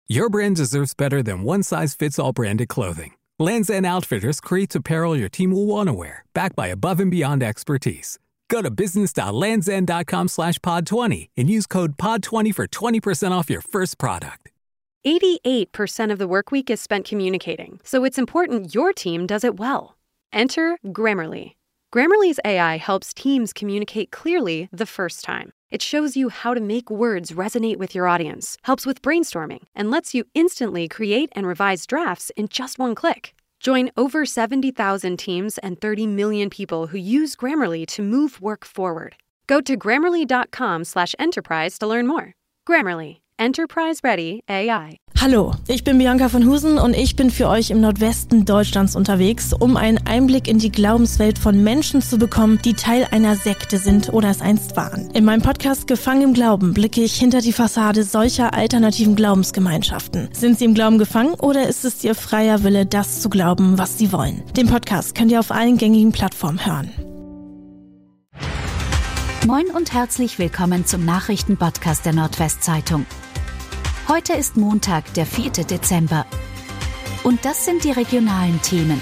Your brand deserves better than one-size-fits-all branded clothing. Lands' End Outfitters creates apparel your team will want to wear, backed by above-and-beyond expertise. Go to business.landsend.com/pod20 and use code POD20 for 20% off your first product. 88% of the work week is spent communicating, so it's important your team does it well. Enter Grammarly. Grammarly's AI helps teams communicate clearly the first time. It shows you how to make words resonate with your audience, helps with brainstorming, and lets you instantly create and revise drafts in just one click. Join over 70,000 teams and 30 million people who use Grammarly to move work forward. Go to Grammarly.com/enterprise to learn more. Grammarly. Enterprise-ready AI. Hallo, ich bin Bianca von Husen und ich bin für euch im Nordwesten Deutschlands unterwegs, um einen Einblick in die Glaubenswelt von Menschen zu bekommen, die Teil einer Sekte sind oder es einst waren. In meinem Podcast Gefangen im Glauben blicke ich hinter die Fassade solcher alternativen Glaubensgemeinschaften. Sind sie im Glauben gefangen oder ist es ihr freier Wille, das zu glauben, was sie wollen? Den Podcast könnt ihr auf allen gängigen Plattformen hören. Moin und herzlich willkommen zum Nachrichtenpodcast der Nordwestzeitung. Heute ist Montag, der 4. Dezember. Und das sind die regionalen Themen.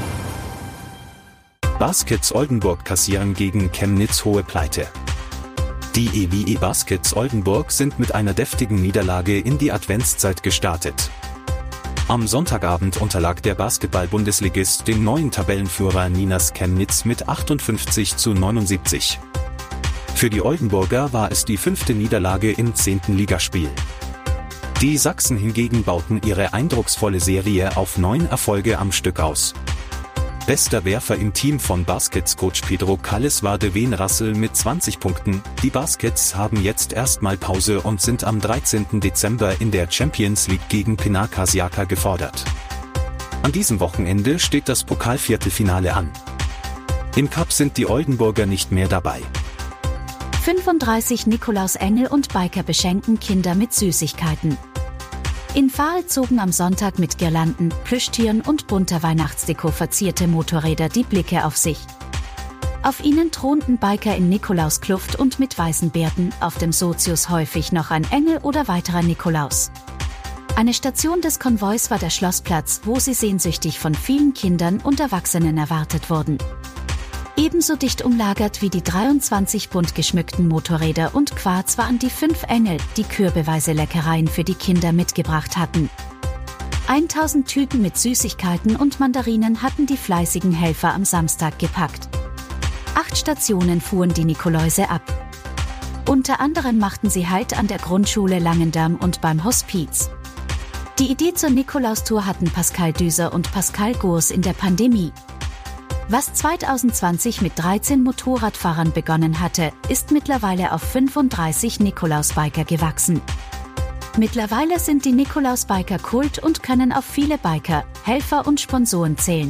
Baskets Oldenburg kassieren gegen Chemnitz hohe Pleite. Die EWE Baskets Oldenburg sind mit einer deftigen Niederlage in die Adventszeit gestartet. Am Sonntagabend unterlag der Basketball-Bundesligist dem neuen Tabellenführer Ninas Chemnitz mit 58:79. Für die Oldenburger war es die 5. Niederlage im 10. Ligaspiel. Die Sachsen hingegen bauten ihre eindrucksvolle Serie auf 9 Erfolge am Stück aus. Bester Werfer im Team von Baskets-Coach Pedro Calles war Devin Russell mit 20 Punkten. Die Baskets haben jetzt erstmal Pause und sind am 13. Dezember in der Champions League gegen Pinaca Siaka gefordert. An diesem Wochenende steht das Pokalviertelfinale an. Im Cup sind die Oldenburger nicht mehr dabei. 35 Nikolausengel und Biker beschenken Kinder mit Süßigkeiten. In Vahl zogen am Sonntag mit Girlanden, Plüschtieren und bunter Weihnachtsdeko verzierte Motorräder die Blicke auf sich. Auf ihnen thronten Biker in Nikolauskluft und mit weißen Bärten, auf dem Sozius häufig noch ein Engel oder weiterer Nikolaus. Eine Station des Konvois war der Schlossplatz, wo sie sehnsüchtig von vielen Kindern und Erwachsenen erwartet wurden. Ebenso dicht umlagert wie die 23 bunt geschmückten Motorräder und Quads waren die 5 Engel, die kürbeweise Leckereien für die Kinder mitgebracht hatten. 1000 Tüten mit Süßigkeiten und Mandarinen hatten die fleißigen Helfer am Samstag gepackt. 8 Stationen fuhren die Nikoläuse ab. Unter anderem machten sie Halt an der Grundschule Langendamm und beim Hospiz. Die Idee zur Nikolaustour hatten Pascal Düser und Pascal Gurs in der Pandemie. Was 2020 mit 13 Motorradfahrern begonnen hatte, ist mittlerweile auf 35 Nikolausbiker gewachsen. Mittlerweile sind die Nikolausbiker Kult und können auf viele Biker, Helfer und Sponsoren zählen.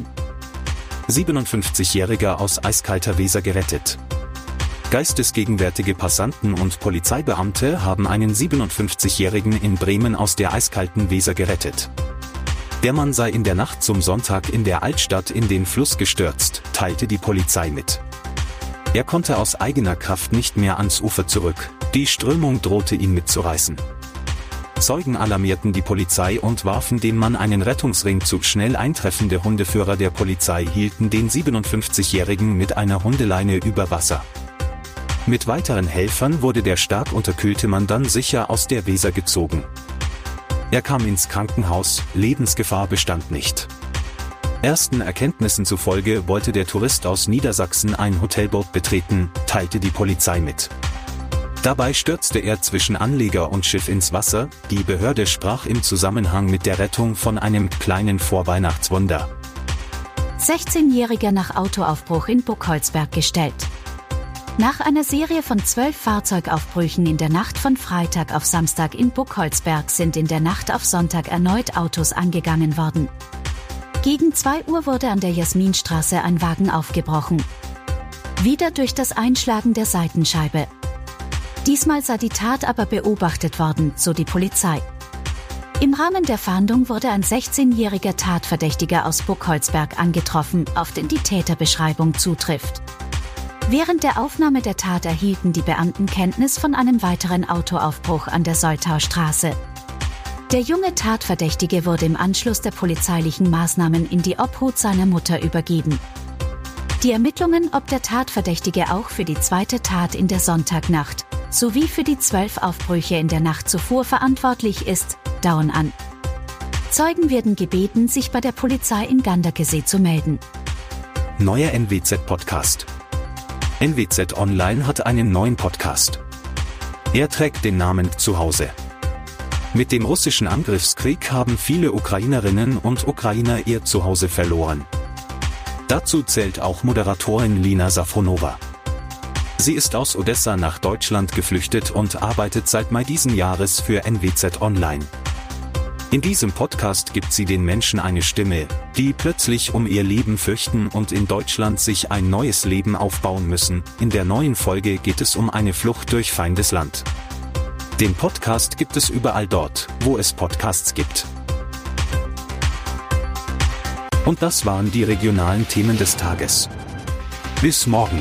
57-Jähriger aus eiskalter Weser gerettet. Geistesgegenwärtige Passanten und Polizeibeamte haben einen 57-Jährigen in Bremen aus der eiskalten Weser gerettet. Der Mann sei in der Nacht zum Sonntag in der Altstadt in den Fluss gestürzt, teilte die Polizei mit. Er konnte aus eigener Kraft nicht mehr ans Ufer zurück, die Strömung drohte ihn mitzureißen. Zeugen alarmierten die Polizei und warfen dem Mann einen Rettungsring zu. Schnell eintreffende Hundeführer der Polizei hielten den 57-Jährigen mit einer Hundeleine über Wasser. Mit weiteren Helfern wurde der stark unterkühlte Mann dann sicher aus der Weser gezogen. Er kam ins Krankenhaus, Lebensgefahr bestand nicht. Ersten Erkenntnissen zufolge wollte der Tourist aus Niedersachsen ein Hotelboot betreten, teilte die Polizei mit. Dabei stürzte er zwischen Anleger und Schiff ins Wasser. Die Behörde sprach im Zusammenhang mit der Rettung von einem kleinen Vorweihnachtswunder. 16-Jähriger nach Autoaufbruch in Burgholzberg gestellt. Nach einer Serie von 12 Fahrzeugaufbrüchen in der Nacht von Freitag auf Samstag in Burgholzberg sind in der Nacht auf Sonntag erneut Autos angegangen worden. Gegen 2 Uhr wurde an der Jasminstraße ein Wagen aufgebrochen. Wieder durch das Einschlagen der Seitenscheibe. Diesmal sei die Tat aber beobachtet worden, so die Polizei. Im Rahmen der Fahndung wurde ein 16-jähriger Tatverdächtiger aus Burgholzberg angetroffen, auf den die Täterbeschreibung zutrifft. Während der Aufnahme der Tat erhielten die Beamten Kenntnis von einem weiteren Autoaufbruch an der Soltaustraße. Der junge Tatverdächtige wurde im Anschluss der polizeilichen Maßnahmen in die Obhut seiner Mutter übergeben. Die Ermittlungen, ob der Tatverdächtige auch für die zweite Tat in der Sonntagnacht sowie für die 12 Aufbrüche in der Nacht zuvor verantwortlich ist, dauern an. Zeugen werden gebeten, sich bei der Polizei in Ganderkesee zu melden. Neuer NWZ-Podcast. NWZ Online hat einen neuen Podcast. Er trägt den Namen Zuhause. Mit dem russischen Angriffskrieg haben viele Ukrainerinnen und Ukrainer ihr Zuhause verloren. Dazu zählt auch Moderatorin Lina Safronova. Sie ist aus Odessa nach Deutschland geflüchtet und arbeitet seit Mai diesen Jahres für NWZ Online. In diesem Podcast gibt sie den Menschen eine Stimme, die plötzlich um ihr Leben fürchten und in Deutschland sich ein neues Leben aufbauen müssen. In der neuen Folge geht es um eine Flucht durch Feindesland. Den Podcast gibt es überall dort, wo es Podcasts gibt. Und das waren die regionalen Themen des Tages. Bis morgen.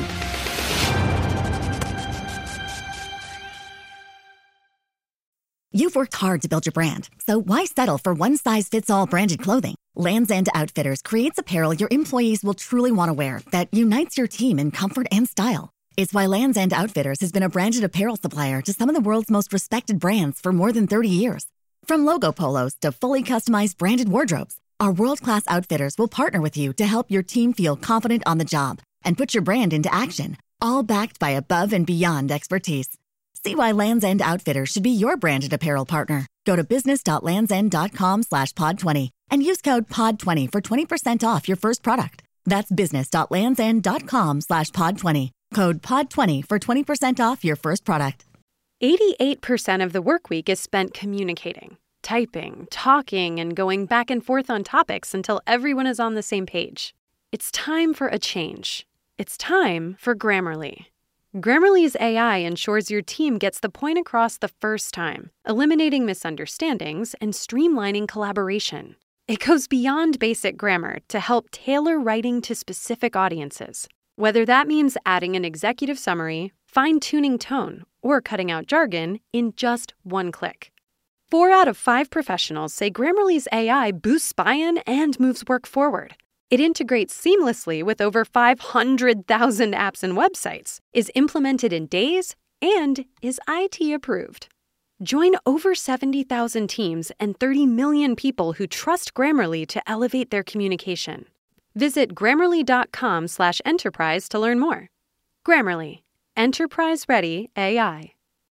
You've worked hard to build your brand, so why settle for one-size-fits-all branded clothing? Lands' End Outfitters creates apparel your employees will truly want to wear that unites your team in comfort and style. It's why Lands' End Outfitters has been a branded apparel supplier to some of the world's most respected brands for more than 30 years. From logo polos to fully customized branded wardrobes, our world-class outfitters will partner with you to help your team feel confident on the job and put your brand into action, all backed by above and beyond expertise. See why Lands' End Outfitters should be your branded apparel partner. Go to business.landsend.com/pod20 and use code POD20 for 20% off your first product. That's business.landsend.com/pod20. Code POD20 for 20% off your first product. 88% of the workweek is spent communicating, typing, talking, and going back and forth on topics until everyone is on the same page. It's time for a change. It's time for Grammarly. Grammarly's AI ensures your team gets the point across the first time, eliminating misunderstandings and streamlining collaboration. It goes beyond basic grammar to help tailor writing to specific audiences, whether that means adding an executive summary, fine-tuning tone, or cutting out jargon in just one click. 4 out of 5 professionals say Grammarly's AI boosts buy-in and moves work forward. It integrates seamlessly with over 500,000 apps and websites, is implemented in days, and is IT approved. Join over 70,000 teams and 30 million people who trust Grammarly to elevate their communication. Visit Grammarly.com/enterprise to learn more. Grammarly. Enterprise-ready AI.